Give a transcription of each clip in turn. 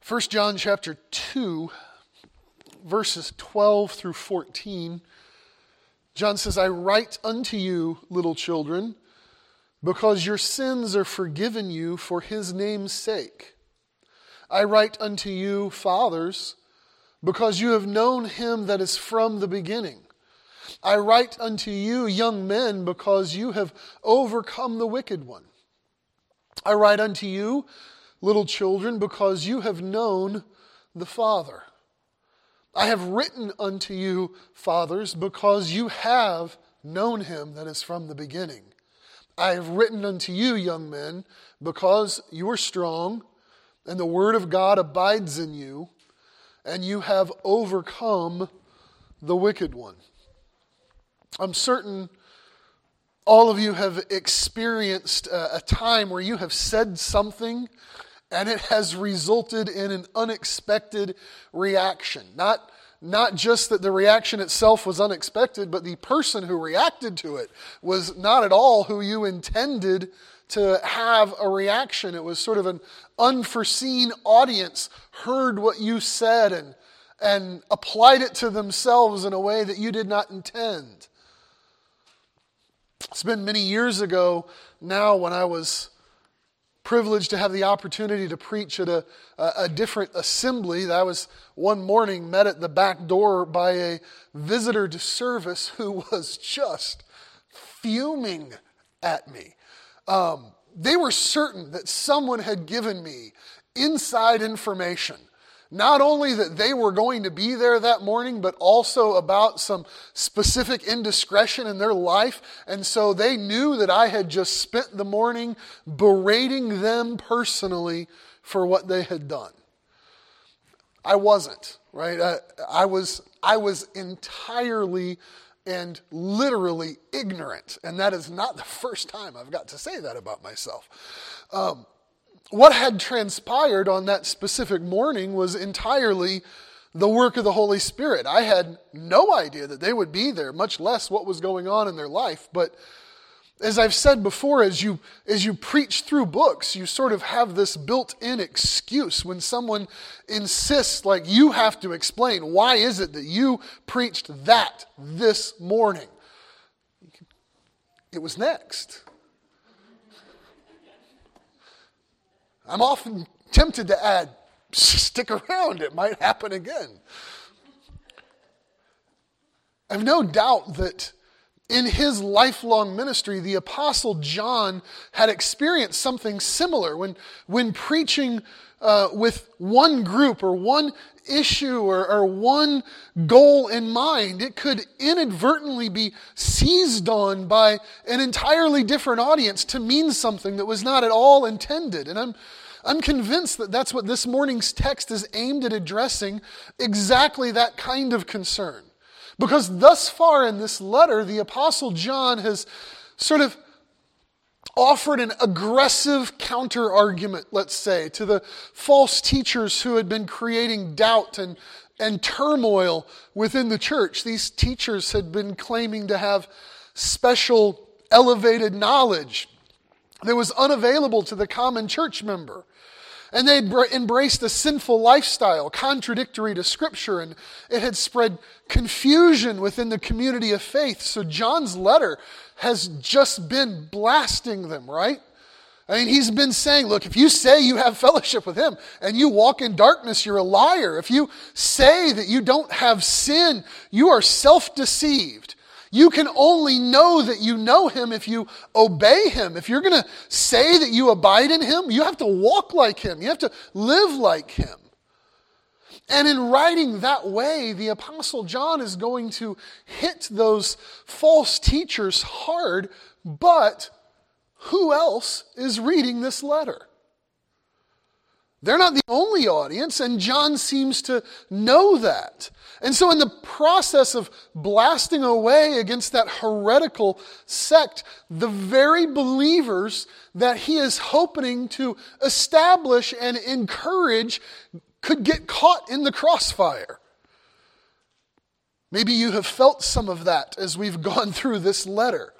1 John chapter 2, verses 12 through 14, John says, I write unto you, little children, because your sins are forgiven you for his name's sake. I write unto you, fathers, because you have known him that is from the beginning. I write unto you, young men, because you have overcome the wicked one. I write unto you, little children, because you have known the Father. I have written unto you, fathers, because you have known him that is from the beginning. I have written unto you, young men, because you are strong, and the word of God abides in you, and you have overcome the wicked one. I'm certain all of you have experienced a time where you have said something and it has resulted in an unexpected reaction. Not just that the reaction itself was unexpected, but the person who reacted to it was not at all who you intended to have a reaction. It was sort of an unforeseen audience heard what you said and applied it to themselves in a way that you did not intend. It's been many years ago now when I was privileged to have the opportunity to preach at a different assembly. I was one morning met at the back door by a visitor to service who was just fuming at me. They were certain that someone had given me inside information. Not only that they were going to be there that morning, but also about some specific indiscretion in their life. And so they knew that I had just spent the morning berating them personally for what they had done. I wasn't, right? I was entirely and literally ignorant. And that is not the first time I've got to say that about myself. What had transpired on that specific morning was entirely the work of the Holy Spirit. I had no idea that they would be there, much less what was going on in their life. But as I've said before, as you preach through books, you sort of have this built-in excuse when someone insists, like, you have to explain, why is it that you preached that this morning? It was next. I'm often tempted to add, stick around, it might happen again. I have no doubt that in his lifelong ministry, the Apostle John had experienced something similar when preaching with one group or one issue or one goal in mind. It could inadvertently be seized on by an entirely different audience to mean something that was not at all intended. And I'm convinced that that's what this morning's text is aimed at addressing, exactly that kind of concern. Because thus far in this letter, the Apostle John has sort of offered an aggressive counter-argument, let's say, to the false teachers who had been creating doubt and turmoil within the church. These teachers had been claiming to have special elevated knowledge that was unavailable to the common church member. And they embraced a sinful lifestyle, contradictory to Scripture, and it had spread confusion within the community of faith. So John's letter has just been blasting them, right? I mean, he's been saying, look, if you say you have fellowship with him and you walk in darkness, you're a liar. If you say that you don't have sin, you are self-deceived. You can only know that you know him if you obey him. If you're going to say that you abide in him, you have to walk like him. You have to live like him. And in writing that way, the Apostle John is going to hit those false teachers hard, but who else is reading this letter? They're not the only audience, and John seems to know that. And so in the process of blasting away against that heretical sect, the very believers that he is hoping to establish and encourage could get caught in the crossfire. Maybe you have felt some of that as we've gone through this letter.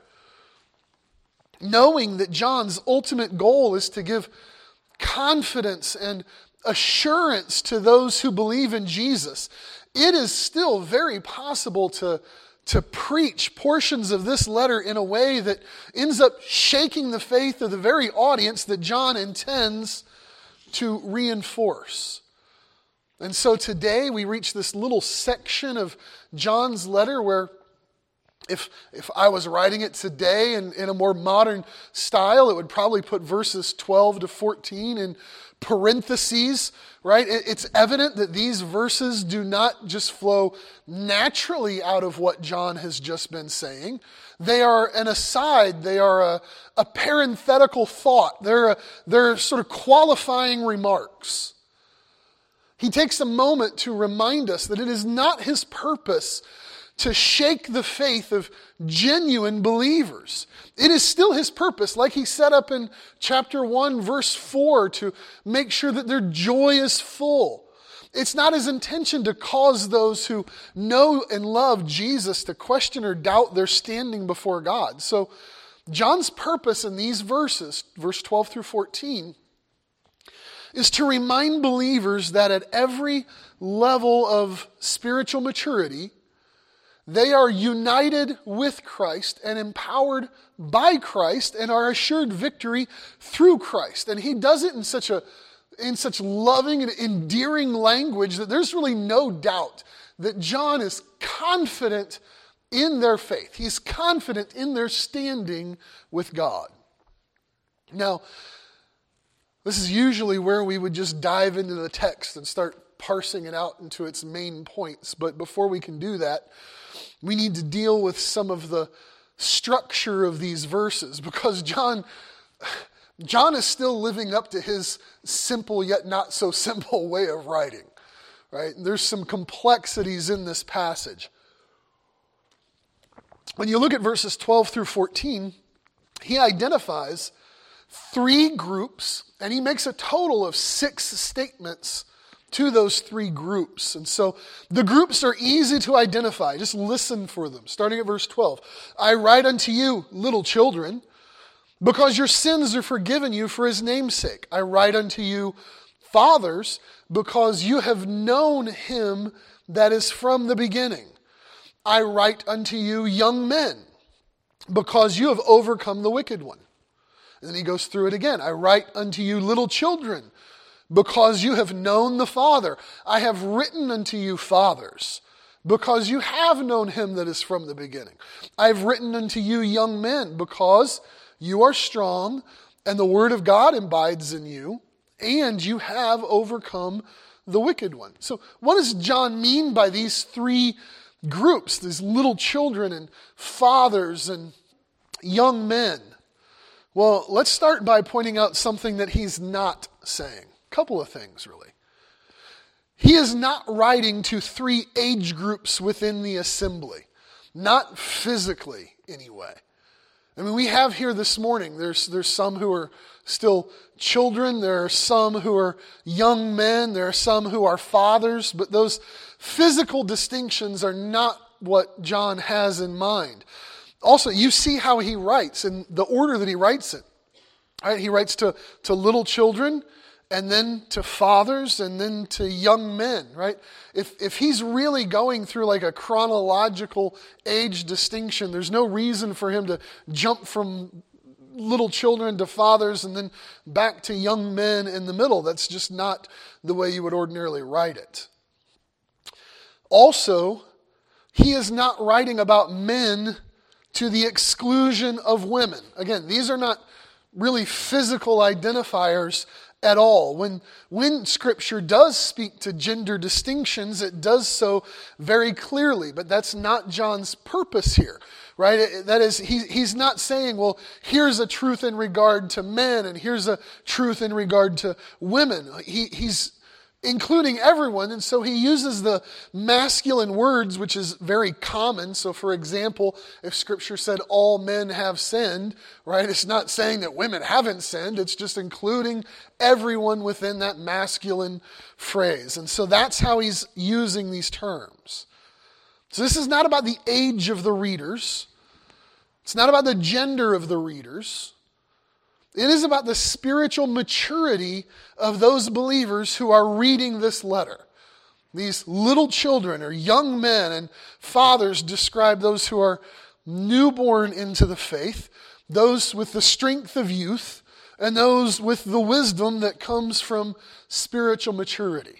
Knowing that John's ultimate goal is to give confidence and assurance to those who believe in Jesus, it is still very possible to preach portions of this letter in a way that ends up shaking the faith of the very audience that John intends to reinforce. And so today we reach this little section of John's letter where if I was writing it today in a more modern style, it would probably put verses 12 to 14 in parentheses, right? It's evident that these verses do not just flow naturally out of what John has just been saying. They are an aside. They are a parenthetical thought. They're sort of qualifying remarks. He takes a moment to remind us that it is not his purpose to shake the faith of genuine believers. It is still his purpose, like he set up in chapter 1, verse 4, to make sure that their joy is full. It's not his intention to cause those who know and love Jesus to question or doubt their standing before God. So John's purpose in these verses, verse 12 through 14, is to remind believers that at every level of spiritual maturity, they are united with Christ and empowered by Christ and are assured victory through Christ. And he does it in such loving and endearing language that there's really no doubt that John is confident in their faith. He's confident in their standing with God. Now, this is usually where we would just dive into the text and start parsing it out into its main points. But before we can do that, we need to deal with some of the structure of these verses, because John is still living up to his simple yet not so simple way of writing, right? There's some complexities in this passage. When you look at verses 12 through 14, he identifies 3 groups, and he makes a total of 6 statements to those 3 groups. And so the groups are easy to identify. Just listen for them. Starting at verse 12. I write unto you, little children, because your sins are forgiven you for his name's sake. I write unto you, fathers, because you have known him that is from the beginning. I write unto you, young men, because you have overcome the wicked one. And then he goes through it again. I write unto you, little children, because you have known the Father. I have written unto you, fathers, because you have known him that is from the beginning. I have written unto you, young men, because you are strong, and the word of God abides in you, and you have overcome the wicked one. So what does John mean by these 3 groups, these little children and fathers and young men? Well, let's start by pointing out something that he's not saying. Couple of things, really. He is not writing to 3 age groups within the assembly. Not physically, anyway. I mean, we have here this morning, there's some who are still children, there are some who are young men, there are some who are fathers, but those physical distinctions are not what John has in mind. Also, you see how he writes, and the order that he writes it. Right? He writes to little children, and then to fathers, and then to young men, right? If he's really going through like a chronological age distinction, there's no reason for him to jump from little children to fathers and then back to young men in the middle. That's just not the way you would ordinarily write it. Also, he is not writing about men to the exclusion of women. Again, these are not really physical identifiers at all. When Scripture does speak to gender distinctions, it does so very clearly, but that's not John's purpose here, right? That is, he's not saying, well, here's a truth in regard to men and here's a truth in regard to women. He's including everyone, and so he uses the masculine words, which is very common. So for example, if Scripture said all men have sinned, right, it's not saying that women haven't sinned, it's just including everyone within that masculine phrase. And so that's how he's using these terms. So this is not about the age of the readers. It's not about the gender of the readers. It is about the spiritual maturity of those believers who are reading this letter. These little children or young men, and fathers describe those who are newborn into the faith, those with the strength of youth, and those with the wisdom that comes from spiritual maturity.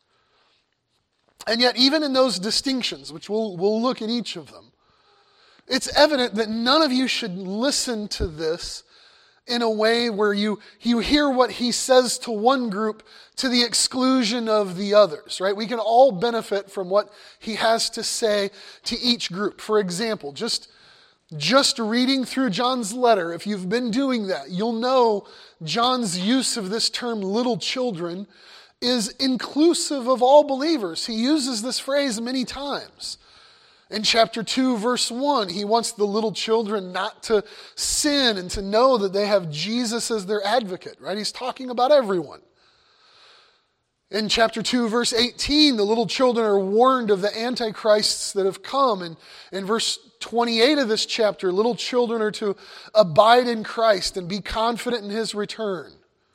And yet, even in those distinctions, which we'll look at each of them, it's evident that none of you should listen to this in a way where you hear what he says to one group to the exclusion of the others, right? We can all benefit from what he has to say to each group. For example, just reading through John's letter, if you've been doing that, you'll know John's use of this term little children is inclusive of all believers. He uses this phrase many times. In chapter 2, verse 1, he wants the little children not to sin and to know that they have Jesus as their advocate, right? He's talking about everyone. In chapter 2, verse 18, the little children are warned of the antichrists that have come. And in verse 28 of this chapter, little children are to abide in Christ and be confident in his return.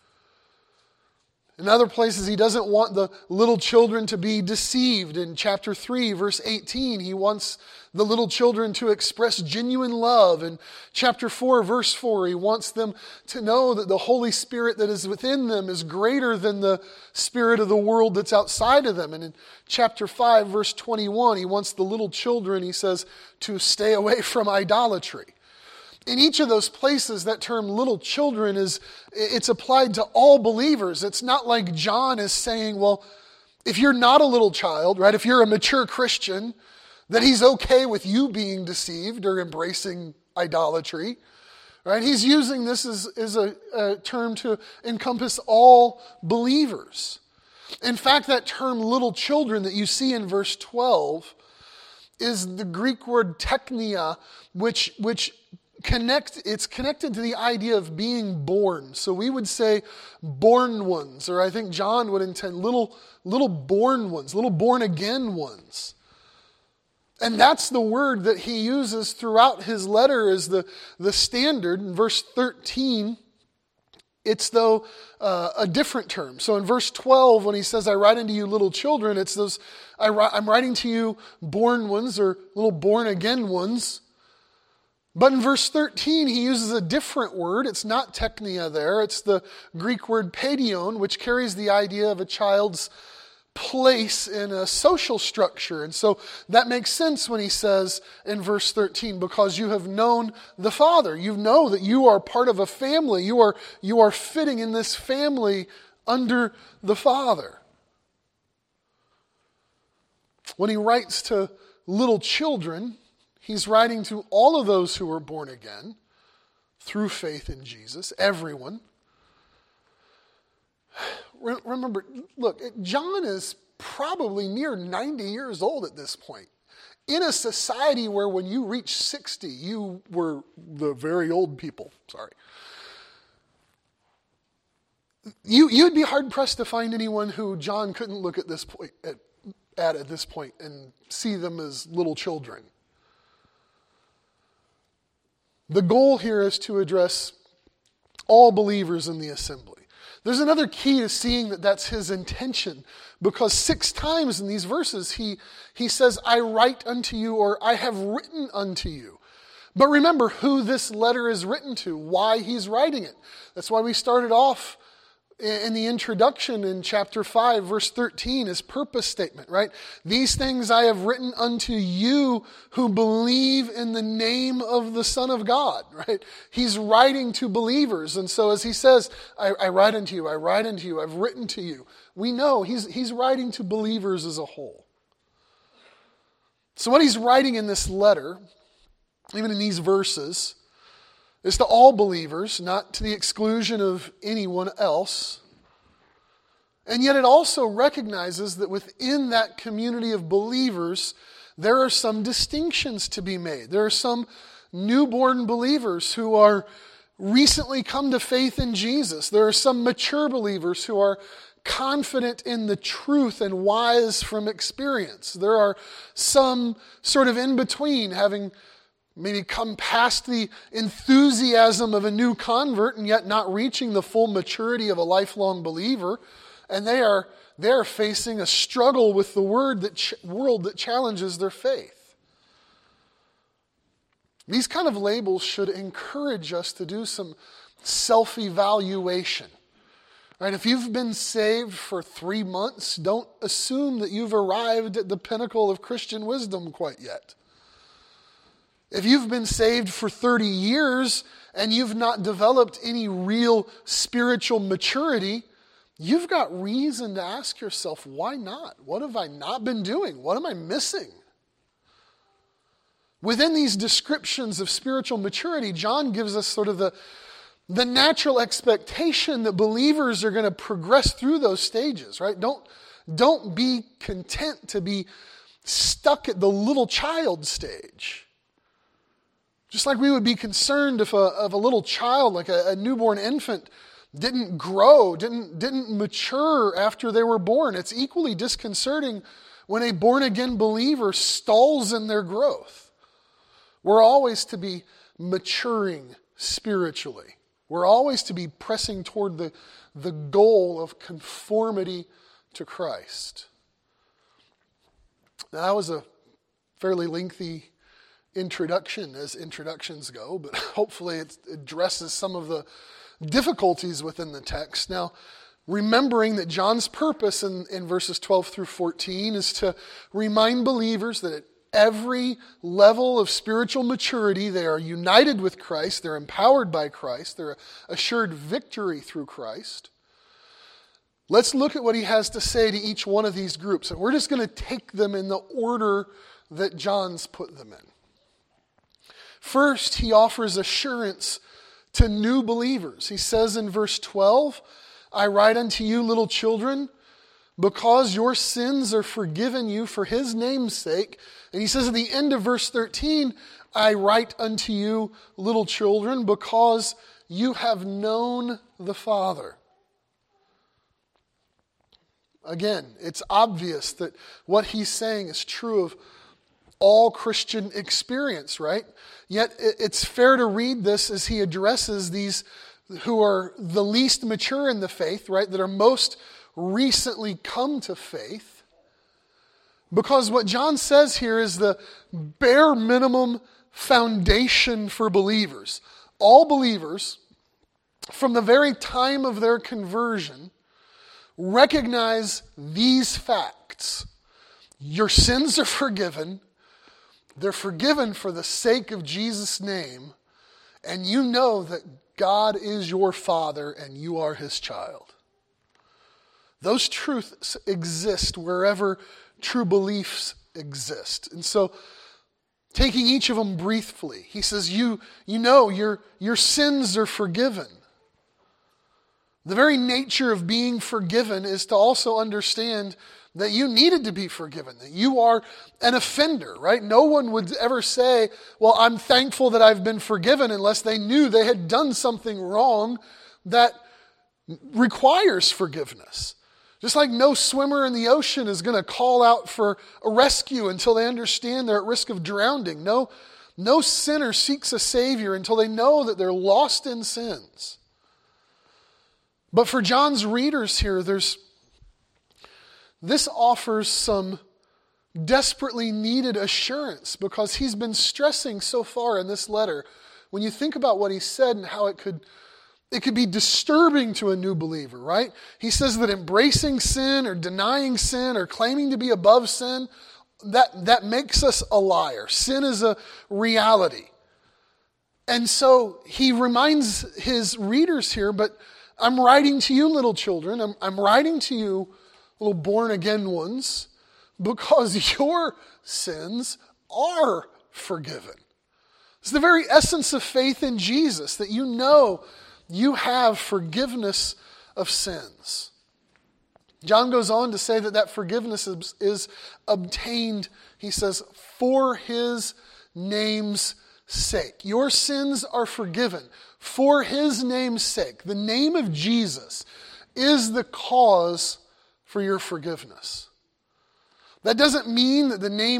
In other places, he doesn't want the little children to be deceived. In chapter 3, verse 18, he wants the little children to express genuine love. In chapter 4, verse 4, he wants them to know that the Holy Spirit that is within them is greater than the spirit of the world that's outside of them. And in chapter 5, verse 21, he wants the little children, he says, to stay away from idolatry. In each of those places, that term little children it's applied to all believers. It's not like John is saying, well, if you're not a little child, right, if you're a mature Christian, that he's okay with you being deceived or embracing idolatry, right? He's using this as a term to encompass all believers. In fact, that term little children that you see in verse 12 is the Greek word teknia, which it's connected to the idea of being born. So we would say born ones, or I think John would intend little born ones, little born again ones. And that's the word that he uses throughout his letter as the standard. In verse 13, it's though a different term. So in verse 12, when he says, I write unto you little children, it's those, I'm writing to you born ones or little born again ones. But in verse 13, he uses a different word. It's not teknia there. It's the Greek word paidion, which carries the idea of a child's place in a social structure. And so that makes sense when he says in verse 13, because you have known the Father. You know that you are part of a family. You are fitting in this family under the Father. When he writes to little children, he's writing to all of those who are born again through faith in Jesus, everyone. Remember, look, John is probably near 90 years old at this point. In a society where when you reach 60, you were the very old people. Sorry. You'd be hard-pressed to find anyone who John couldn't look at this point at this point and see them as little children. The goal here is to address all believers in the assembly. There's another key to seeing that that's his intention, because 6 times in these verses he says, I write unto you, or I have written unto you. But remember who this letter is written to, why he's writing it. That's why we started off in the introduction in chapter 5, verse 13, his purpose statement, right? These things I have written unto you who believe in the name of the Son of God, right? He's writing to believers. And so as he says, I write unto you, I write unto you, I've written to you, we know he's writing to believers as a whole. So what he's writing in this letter, even in these verses, is to all believers, not to the exclusion of anyone else. And yet it also recognizes that within that community of believers, there are some distinctions to be made. There are some newborn believers who are recently come to faith in Jesus. There are some mature believers who are confident in the truth and wise from experience. There are some sort of in between, having maybe come past the enthusiasm of a new convert and yet not reaching the full maturity of a lifelong believer. And they are facing a struggle with the world that challenges their faith. These kind of labels should encourage us to do some self-evaluation. Right? If you've been saved for 3 months, don't assume that you've arrived at the pinnacle of Christian wisdom quite yet. If you've been saved for 30 years and you've not developed any real spiritual maturity, you've got reason to ask yourself, why not? What have I not been doing? What am I missing? Within these descriptions of spiritual maturity, John gives us sort of the natural expectation that believers are going to progress through those stages, right? Don't be content to be stuck at the little child stage. Just like we would be concerned if a little child, like a newborn infant, didn't grow, didn't mature after they were born. It's equally disconcerting when a born-again believer stalls in their growth. We're always to be maturing spiritually. We're always to be pressing toward the goal of conformity to Christ. Now, that was a fairly lengthy introduction as introductions go, but hopefully it addresses some of the difficulties within the text. Now, remembering that John's purpose in verses 12 through 14 is to remind believers that at every level of spiritual maturity, they are united with Christ, they're empowered by Christ, they're assured victory through Christ. Let's look at what he has to say to each one of these groups, and we're just going to take them in the order that John's put them in. First, he offers assurance to new believers. He says in verse 12, I write unto you, little children, because your sins are forgiven you for his name's sake. And he says at the end of verse 13, I write unto you, little children, because you have known the Father. Again, it's obvious that what he's saying is true of all Christian experience, right? Yet it's fair to read this as he addresses these who are the least mature in the faith, right? That are most recently come to faith. Because what John says here is the bare minimum foundation for believers. All believers, from the very time of their conversion, recognize these facts. Your sins are forgiven. They're forgiven for the sake of Jesus' name, and you know that God is your Father and you are his child. Those truths exist wherever true beliefs exist. And so, taking each of them briefly, he says, you know your sins are forgiven. The very nature of being forgiven is to also understand that you needed to be forgiven, that you are an offender, right? No one would ever say, well, I'm thankful that I've been forgiven, unless they knew they had done something wrong that requires forgiveness. Just like no swimmer in the ocean is going to call out for a rescue until they understand they're at risk of drowning. No sinner seeks a Savior until they know that they're lost in sins. But for John's readers here, this offers some desperately needed assurance, because he's been stressing so far in this letter, when you think about what he said and how it could be disturbing to a new believer, right? He says that embracing sin or denying sin or claiming to be above sin, that makes us a liar. Sin is a reality. And so he reminds his readers here, but I'm writing to you, little children. I'm writing to you, little born-again ones, because your sins are forgiven. It's the very essence of faith in Jesus, that you know you have forgiveness of sins. John goes on to say that forgiveness is obtained, he says, for his name's sake. Your sins are forgiven for his name's sake. The name of Jesus is the cause for your forgiveness. That doesn't mean that the name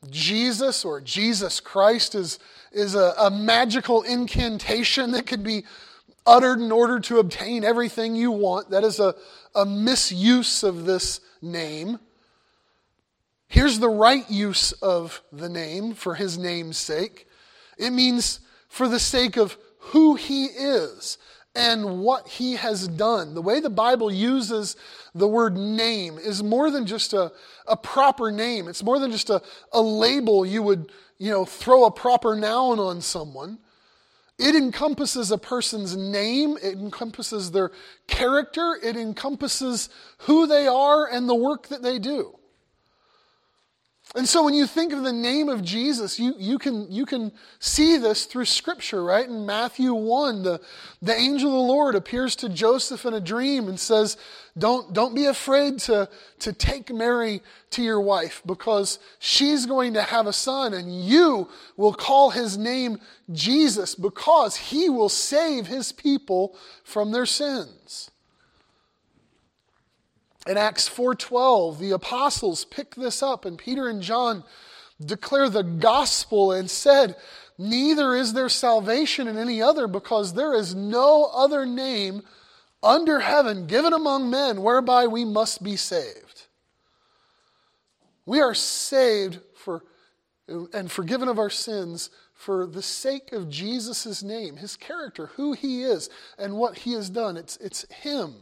Jesus or Jesus Christ is a magical incantation that can be uttered in order to obtain everything you want. That is a misuse of this name. Here's the right use of the name for his name's sake. It means for the sake of who he is and what he has done. The way the Bible uses the word name is more than just a proper name. It's more than just a label you would, throw a proper noun on someone. It encompasses a person's name. It encompasses their character. It encompasses who they are and the work that they do. And so when you think of the name of Jesus, you can see this through Scripture, right? In Matthew 1, the angel of the Lord appears to Joseph in a dream and says, don't be afraid to take Mary to your wife, because she's going to have a son, and you will call his name Jesus, because he will save his people from their sins. In Acts 4:12, the apostles pick this up, and Peter and John declare the gospel and said, "Neither is there salvation in any other, because there is no other name under heaven given among men whereby we must be saved." We are saved and forgiven of our sins for the sake of Jesus' name, his character, who he is, and what he has done. It's him.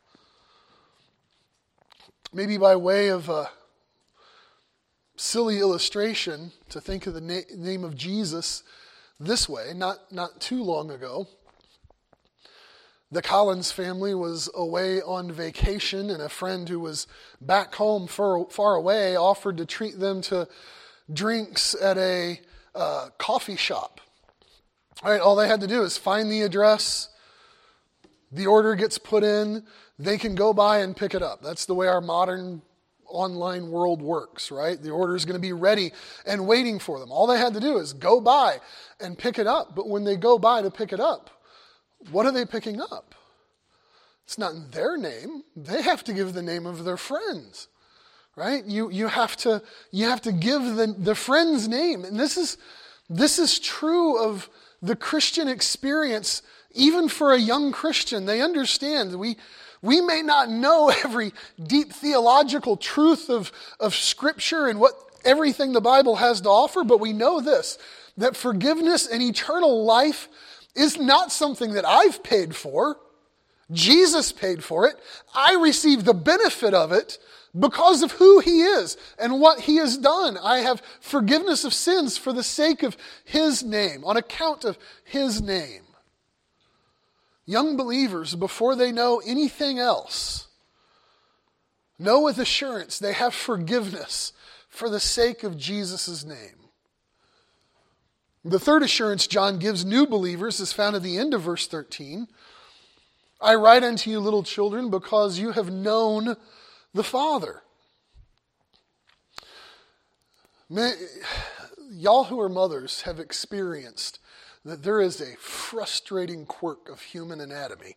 Maybe by way of a silly illustration, to think of the name of Jesus this way, not too long ago, the Collins family was away on vacation, and a friend who was back home far away offered to treat them to drinks at a coffee shop. All right, all they had to do is find the address, the order gets put in, they can go by and pick it up. That's the way our modern online world works, right? The order is going to be ready and waiting for them. All they had to do is go by and pick it up. But when they go by to pick it up, what are they picking up? It's not in their name. They have to give the name of their friends, right? You have to give the friend's name. And this is true of the Christian experience. Even for a young Christian, they understand we may not know every deep theological truth of Scripture and what everything the Bible has to offer, but we know this, that forgiveness and eternal life is not something that I've paid for. Jesus paid for it. I receive the benefit of it because of who he is and what he has done. I have forgiveness of sins for the sake of his name, on account of his name. Young believers, before they know anything else, know with assurance they have forgiveness for the sake of Jesus' name. The third assurance John gives new believers is found at the end of verse 13. I write unto you, little children, because you have known the Father. Y'all who are mothers have experienced that there is a frustrating quirk of human anatomy.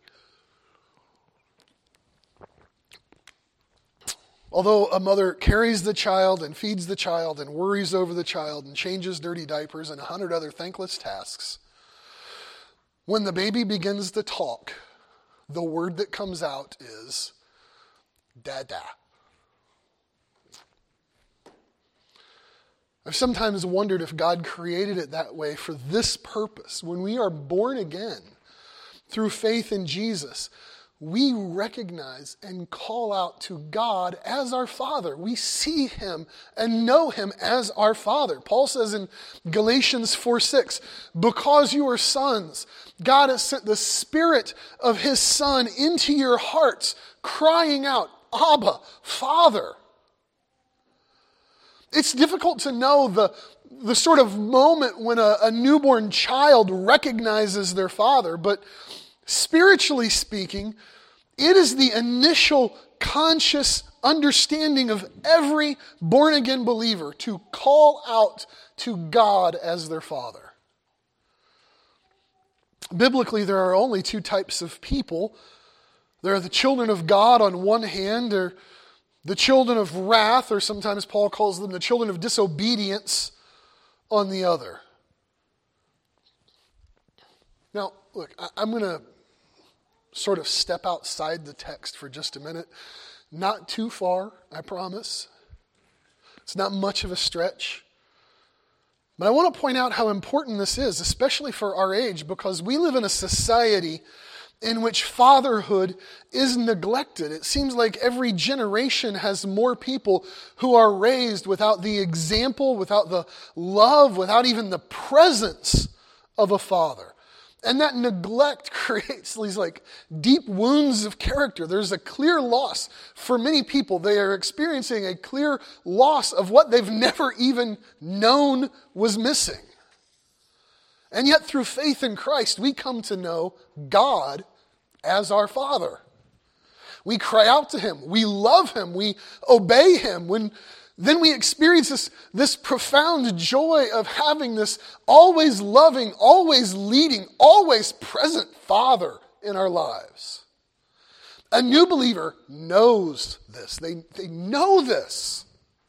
Although a mother carries the child and feeds the child and worries over the child and changes dirty diapers and 100 other thankless tasks, when the baby begins to talk, the word that comes out is Dada. I've sometimes wondered if God created it that way for this purpose. When we are born again through faith in Jesus, we recognize and call out to God as our Father. We see him and know him as our Father. Paul says in Galatians 4:6, because you are sons, God has sent the Spirit of his Son into your hearts, crying out, Abba, Father. It's difficult to know the sort of moment when a newborn child recognizes their father, but spiritually speaking, it is the initial conscious understanding of every born-again believer to call out to God as their Father. Biblically, there are only two types of people. There are the children of God on one hand, or the children of wrath, or sometimes Paul calls them the children of disobedience, on the other. Now, look, I'm going to sort of step outside the text for just a minute. Not too far, I promise. It's not much of a stretch. But I want to point out how important this is, especially for our age, because we live in a society in which fatherhood is neglected. It seems like every generation has more people who are raised without the example, without the love, without even the presence of a father. And that neglect creates these deep wounds of character. There's a clear loss for many people. They are experiencing a clear loss of what they've never even known was missing. And yet through faith in Christ, we come to know God as our Father. We cry out to Him. We love Him. We obey Him. Then we experience this profound joy of having this always loving, always leading, always present Father in our lives. A new believer knows this. They know this.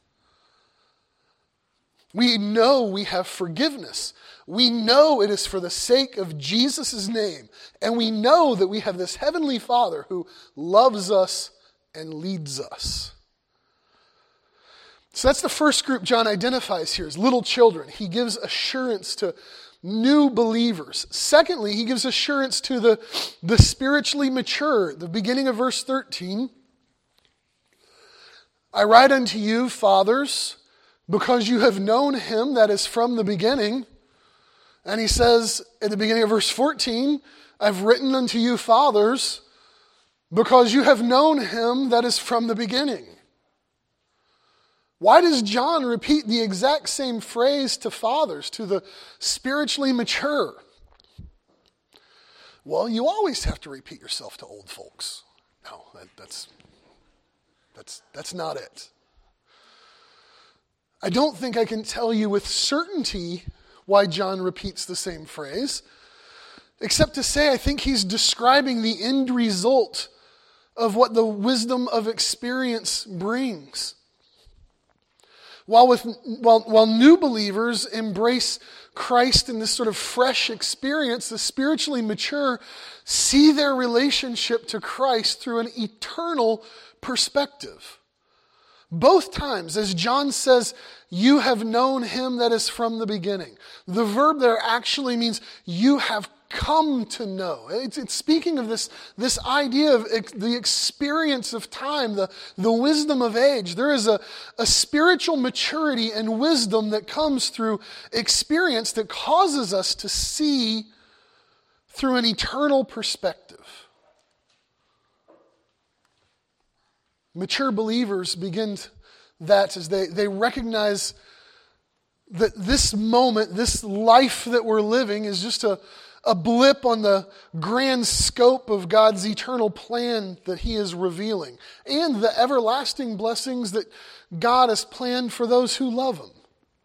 We know we have forgiveness. We know it is for the sake of Jesus' name. And we know that we have this heavenly Father who loves us and leads us. So that's the first group John identifies here as little children. He gives assurance to new believers. Secondly, he gives assurance to the spiritually mature. The beginning of verse 13. I write unto you, fathers, because you have known Him that is from the beginning. And he says at the beginning of verse 14, I've written unto you, fathers, because you have known Him that is from the beginning. Why does John repeat the exact same phrase to fathers, to the spiritually mature? Well, you always have to repeat yourself to old folks. No, that's not it. I don't think I can tell you with certainty why John repeats the same phrase, except to say I think he's describing the end result of what the wisdom of experience brings. While new believers embrace Christ in this sort of fresh experience, the spiritually mature see their relationship to Christ through an eternal perspective. Both times, as John says, you have known Him that is from the beginning. The verb there actually means you have come to know. It's speaking of this idea of the experience of time, the wisdom of age. There is a spiritual maturity and wisdom that comes through experience that causes us to see through an eternal perspective. Mature believers begin that as they recognize that this moment, this life that we're living is just a blip on the grand scope of God's eternal plan that He is revealing, and the everlasting blessings that God has planned for those who love Him.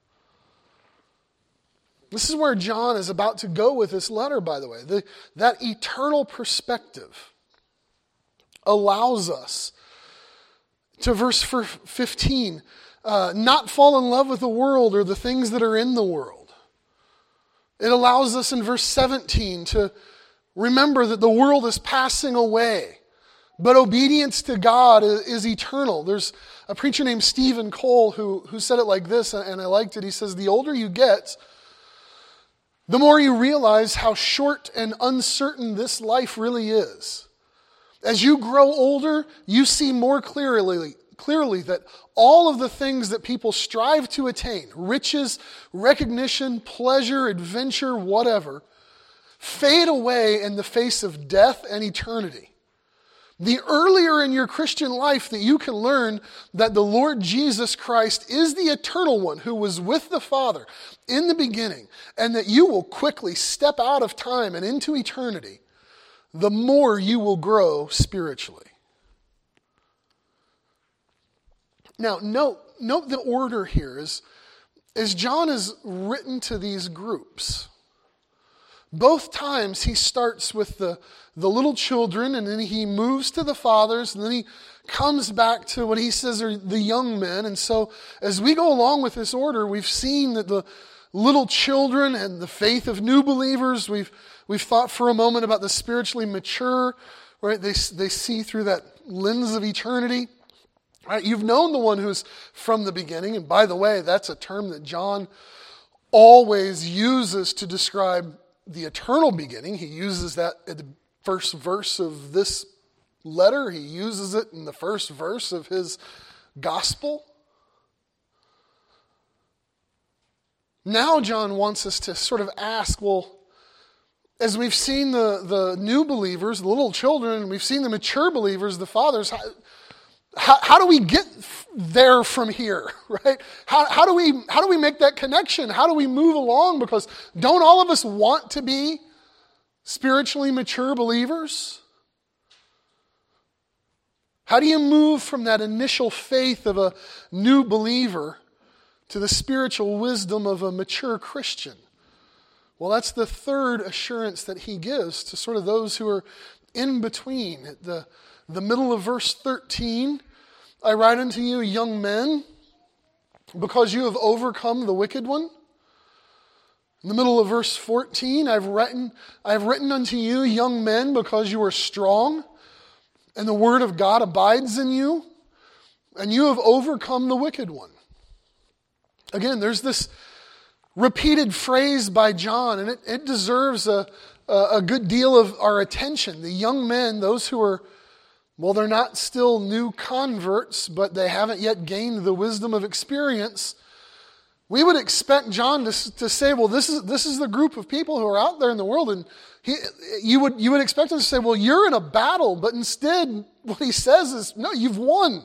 This is where John is about to go with this letter, by the way. That eternal perspective allows us to verse 15, not fall in love with the world or the things that are in the world. It allows us in verse 17 to remember that the world is passing away, but obedience to God is eternal. There's a preacher named Stephen Cole who said it like this, and I liked it. He says, the older you get, the more you realize how short and uncertain this life really is. As you grow older, you see more clearly that all of the things that people strive to attain, riches, recognition, pleasure, adventure, whatever, fade away in the face of death and eternity. The earlier in your Christian life that you can learn that the Lord Jesus Christ is the eternal one who was with the Father in the beginning, and that you will quickly step out of time and into eternity, the more you will grow spiritually. Now, note the order here. As John has written to these groups, both times he starts with the little children, and then he moves to the fathers, and then he comes back to what he says are the young men. And so as we go along with this order, we've seen that the little children and the faith of new believers, we've thought for a moment about the spiritually mature, right? They see through that lens of eternity. Right? You've known the one who's from the beginning. And by the way, that's a term that John always uses to describe the eternal beginning. He uses that at the first verse of this letter. He uses it in the first verse of his gospel. Now John wants us to sort of ask, well, as we've seen the new believers, the little children, we've seen the mature believers, the fathers, how do we get there from here, right? How do we make that connection? How do we move along? Because don't all of us want to be spiritually mature believers? How do you move from that initial faith of a new believer to the spiritual wisdom of a mature Christian? Well, that's the third assurance that he gives to sort of those who are in between. At the middle of verse 13, I write unto you, young men, because you have overcome the wicked one. In the middle of verse 14, I have written unto you, young men, because you are strong, and the word of God abides in you, and you have overcome the wicked one. Again, there's this repeated phrase by John, and it deserves a good deal of our attention. The young men, those who are, well, they're not still new converts, but they haven't yet gained the wisdom of experience. We would expect John to say, well, this is the group of people who are out there in the world, and you would expect him to say, well, you're in a battle, but instead what he says is, no, you've won.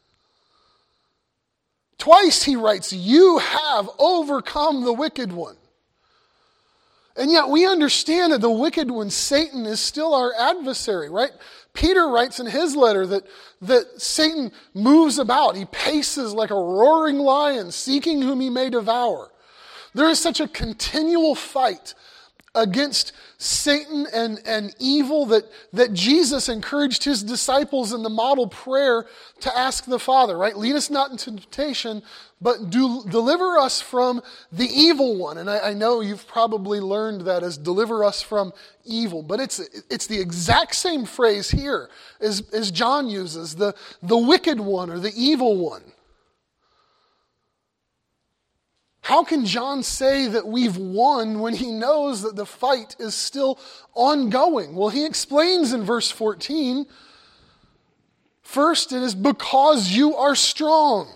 Twice he writes, you have overcome the wicked one. And yet we understand that the wicked one, Satan, is still our adversary, right? Peter writes in his letter that Satan moves about. He paces like a roaring lion, seeking whom he may devour. There is such a continual fight against Satan and evil that Jesus encouraged his disciples in the model prayer to ask the Father, right? Lead us not into temptation, but deliver us from the evil one. And I know you've probably learned that as deliver us from evil, but it's the exact same phrase here as John uses, the wicked one or the evil one. How can John say that we've won when he knows that the fight is still ongoing? Well, he explains in verse 14, first, it is because you are strong.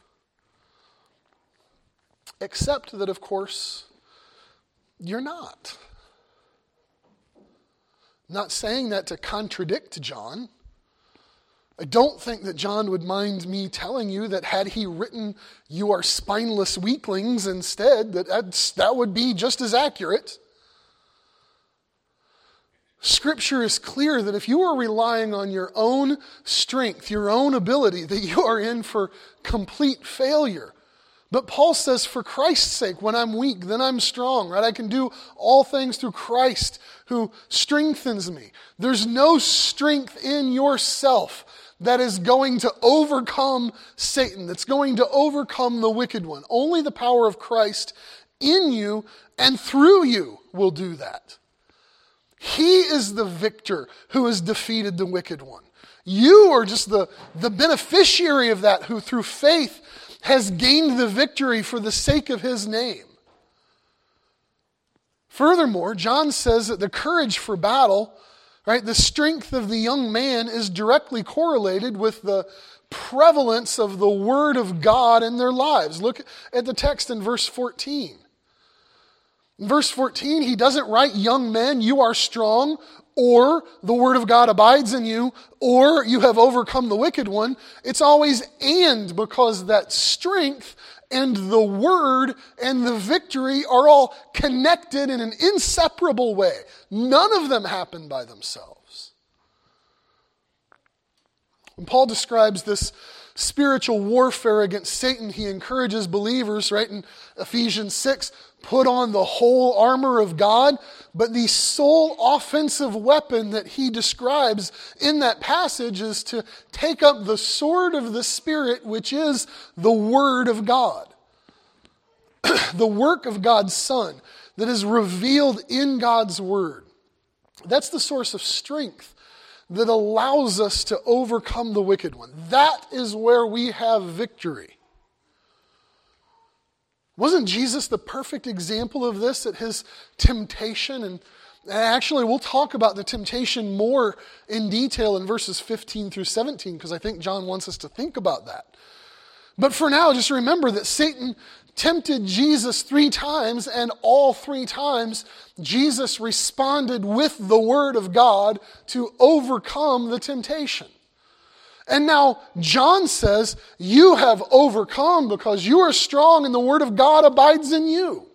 Except that, of course, you're not. I'm not saying that to contradict John. I don't think that John would mind me telling you that had he written, you are spineless weaklings instead, that would be just as accurate. Scripture is clear that if you are relying on your own strength, your own ability, that you are in for complete failure. But Paul says, for Christ's sake, when I'm weak, then I'm strong, right? I can do all things through Christ who strengthens me. There's no strength in yourself that is going to overcome Satan, that's going to overcome the wicked one. Only the power of Christ in you and through you will do that. He is the victor who has defeated the wicked one. You are just the beneficiary of that, who through faith has gained the victory for the sake of his name. Furthermore, John says that the courage for battle, right, the strength of the young man is directly correlated with the prevalence of the Word of God in their lives. Look at the text in verse 14. In verse 14, he doesn't write, young men, you are strong, or the Word of God abides in you, or you have overcome the wicked one. It's always and, because that strength and the Word and the victory are all connected in an inseparable way. None of them happen by themselves. When Paul describes this spiritual warfare against Satan, he encourages believers, right, in Ephesians 6, put on the whole armor of God. But the sole offensive weapon that he describes in that passage is to take up the sword of the Spirit, which is the Word of God. The work of God's Son that is revealed in God's Word. That's the source of strength that allows us to overcome the wicked one. That is where we have victory. Wasn't Jesus the perfect example of this at his temptation? And actually, we'll talk about the temptation more in detail in verses 15 through 17, because I think John wants us to think about that. But for now, just remember that Satan tempted Jesus 3 times, and all 3 times Jesus responded with the Word of God to overcome the temptation. And now John says, you have overcome because you are strong and the Word of God abides in you.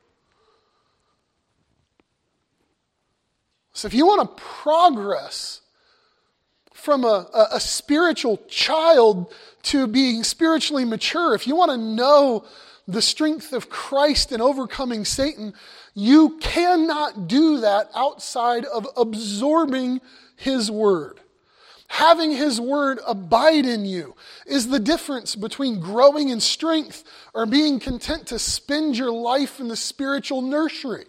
So if you want to progress from a spiritual child to being spiritually mature, if you want to know the strength of Christ in overcoming Satan, you cannot do that outside of absorbing His Word. Having His Word abide in you is the difference between growing in strength or being content to spend your life in the spiritual nursery.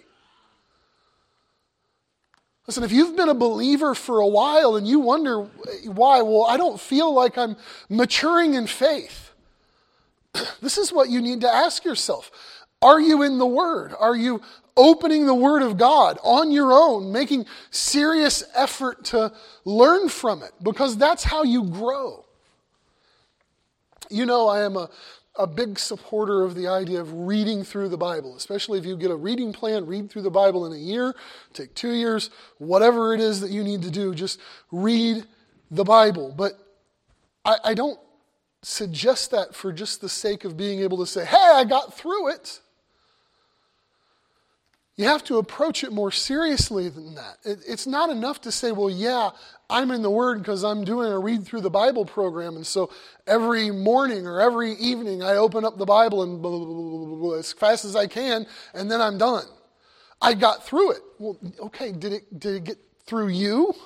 Listen, if you've been a believer for a while and you wonder why, well, I don't feel like I'm maturing in faith. This is what you need to ask yourself. Are you in the Word? Are you opening the Word of God on your own, making serious effort to learn from it? Because that's how you grow. You know, I am a big supporter of the idea of reading through the Bible, especially if you get a reading plan, read through the Bible in a year, take 2 years, whatever it is that you need to do, just read the Bible. But I don't suggest that for just the sake of being able to say, hey, I got through it. You have to approach it more seriously than that. It's not enough to say, well, yeah, I'm in the Word because I'm doing a read through the Bible program, and so every morning or every evening I open up the Bible and blah, blah, blah, blah, as fast as I can, and then I'm done. I got through it. Well, okay, did it get through you?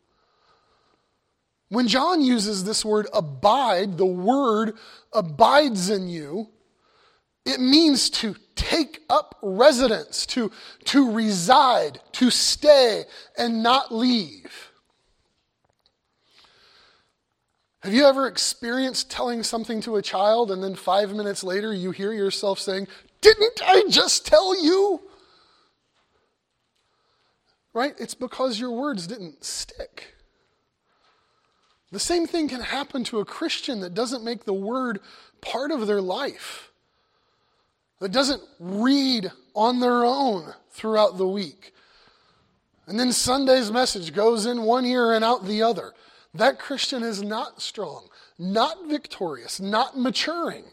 When John uses this word abide, the Word abides in you, it means to take up residence, to reside, to stay, and not leave. Have you ever experienced telling something to a child and then 5 minutes later you hear yourself saying, "Didn't I just tell you?" Right? It's because your words didn't stick. The same thing can happen to a Christian that doesn't make the Word part of their life, that doesn't read on their own throughout the week. And then Sunday's message goes in one ear and out the other. That Christian is not strong, not victorious, not maturing.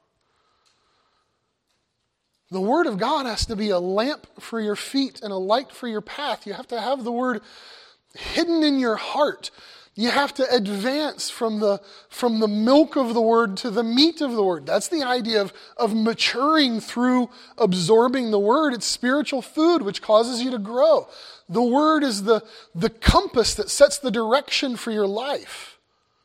The Word of God has to be a lamp for your feet and a light for your path. You have to have the Word hidden in your heart. You have to advance from the milk of the Word to the meat of the Word. That's the idea of maturing through absorbing the Word. It's spiritual food which causes you to grow. The Word is the compass that sets the direction for your life.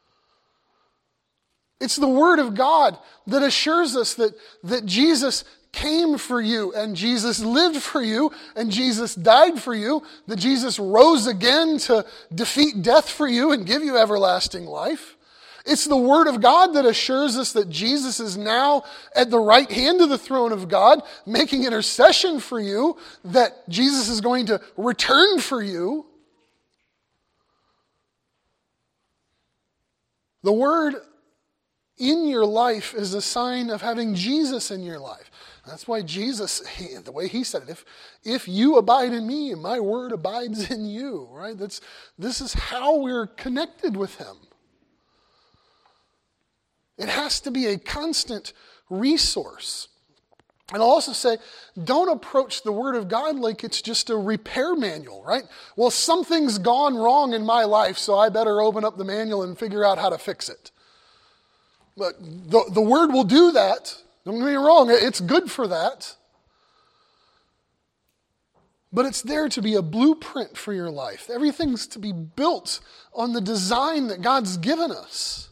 It's the Word of God that assures us that Jesus came for you, and Jesus lived for you, and Jesus died for you, that Jesus rose again to defeat death for you and give you everlasting life. It's the Word of God that assures us that Jesus is now at the right hand of the throne of God, making intercession for you, that Jesus is going to return for you. The Word in your life is a sign of having Jesus in your life. That's why Jesus, the way he said it, if you abide in me and my word abides in you, right? This is how we're connected with him. It has to be a constant resource. And I'll also say, don't approach the Word of God like it's just a repair manual, right? Well, something's gone wrong in my life, so I better open up the manual and figure out how to fix it. But the Word will do that. Don't get me wrong, it's good for that. But it's there to be a blueprint for your life. Everything's to be built on the design that God's given us.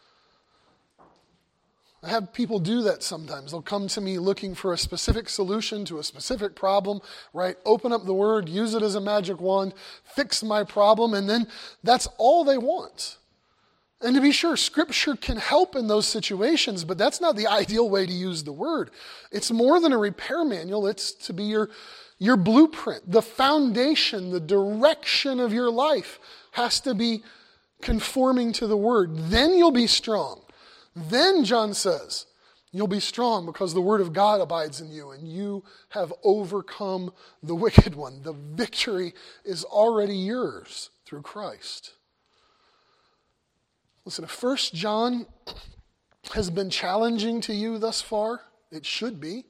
I have people do that sometimes. They'll come to me looking for a specific solution to a specific problem, right? Open up the Word, use it as a magic wand, fix my problem, and then that's all they want. And to be sure, Scripture can help in those situations, but that's not the ideal way to use the Word. It's more than a repair manual. It's to be your blueprint. The foundation, the direction of your life has to be conforming to the Word. Then you'll be strong. Then, John says, you'll be strong because the Word of God abides in you and you have overcome the wicked one. The victory is already yours through Christ. Listen, if 1 John has been challenging to you thus far, it should be.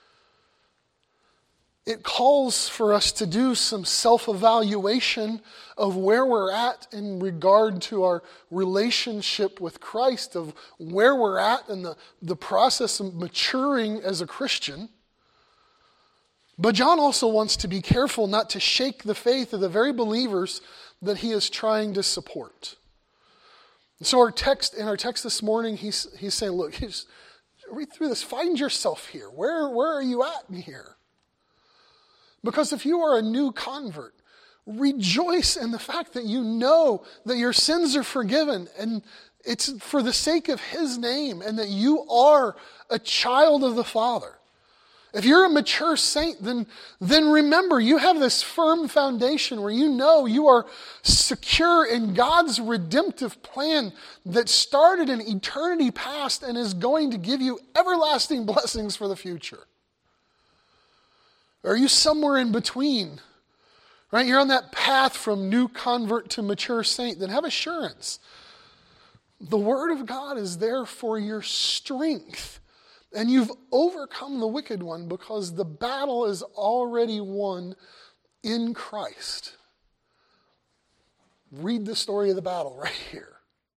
It calls for us to do some self-evaluation of where we're at in regard to our relationship with Christ, of where we're at in the process of maturing as a Christian. But John also wants to be careful not to shake the faith of the very believers that he is trying to support. So in our text this morning, he's saying, look, read through this. Find yourself here. Where are you at in here? Because if you are a new convert, rejoice in the fact that you know that your sins are forgiven and it's for the sake of His name and that you are a child of the Father. If you're a mature saint, then remember you have this firm foundation where you know you are secure in God's redemptive plan that started in eternity past and is going to give you everlasting blessings for the future. Or are you somewhere in between? Right? You're on that path from new convert to mature saint. Then have assurance. The Word of God is there for your strength. And you've overcome the wicked one because the battle is already won in Christ. Read the story of the battle right here.